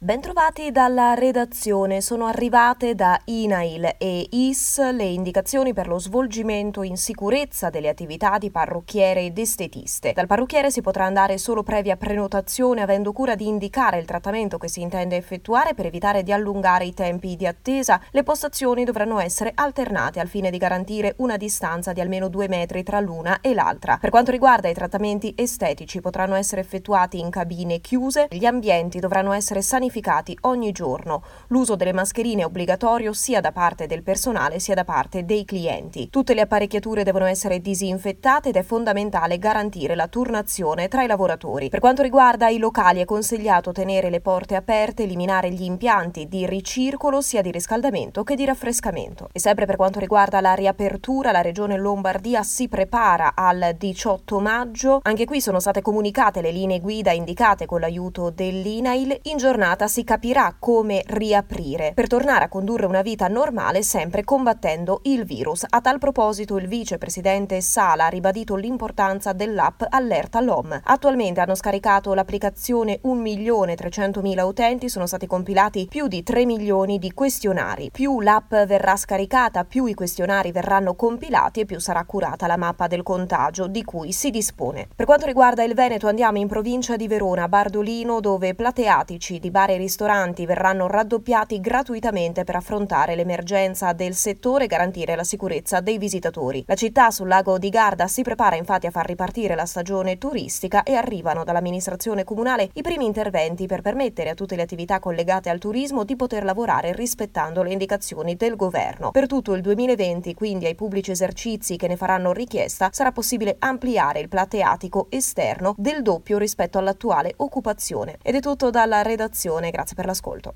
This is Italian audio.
Bentrovati dalla redazione. Sono arrivate da INAIL e IS le indicazioni per lo svolgimento in sicurezza delle attività di parrucchiere ed estetiste. Dal parrucchiere si potrà andare solo previa prenotazione, avendo cura di indicare il trattamento che si intende effettuare per evitare di allungare i tempi di attesa. Le postazioni dovranno essere alternate al fine di garantire una distanza di almeno 2 metri tra l'una e l'altra. Per quanto riguarda i trattamenti estetici, potranno essere effettuati in cabine chiuse. Gli ambienti dovranno essere sanificati ogni giorno. L'uso delle mascherine è obbligatorio sia da parte del personale sia da parte dei clienti. Tutte le apparecchiature devono essere disinfettate ed è fondamentale garantire la turnazione tra i lavoratori. Per quanto riguarda i locali è consigliato tenere le porte aperte, eliminare gli impianti di ricircolo sia di riscaldamento che di raffrescamento. E sempre per quanto riguarda la riapertura, la Regione Lombardia si prepara al 18 maggio. Anche qui sono state comunicate le linee guida indicate con l'aiuto dell'INAIL. In giornata si capirà come riaprire per tornare a condurre una vita normale, sempre combattendo il virus. A tal proposito il vicepresidente Sala ha ribadito l'importanza dell'app Allerta LOM. Attualmente hanno scaricato l'applicazione 1.300.000 utenti, sono stati compilati più di 3 milioni di questionari. Più l'app verrà scaricata, più i questionari verranno compilati e più sarà curata la mappa del contagio di cui si dispone. Per quanto riguarda il Veneto andiamo in provincia di Verona, a Bardolino, dove plateatici di bar e ristoranti verranno raddoppiati gratuitamente per affrontare l'emergenza del settore e garantire la sicurezza dei visitatori. La città sul lago di Garda si prepara infatti a far ripartire la stagione turistica e arrivano dall'amministrazione comunale i primi interventi per permettere a tutte le attività collegate al turismo di poter lavorare rispettando le indicazioni del governo. Per tutto il 2020, quindi ai pubblici esercizi che ne faranno richiesta, sarà possibile ampliare il plateatico esterno del doppio rispetto all'attuale occupazione. Ed è tutto dalla redazione. Grazie per l'ascolto.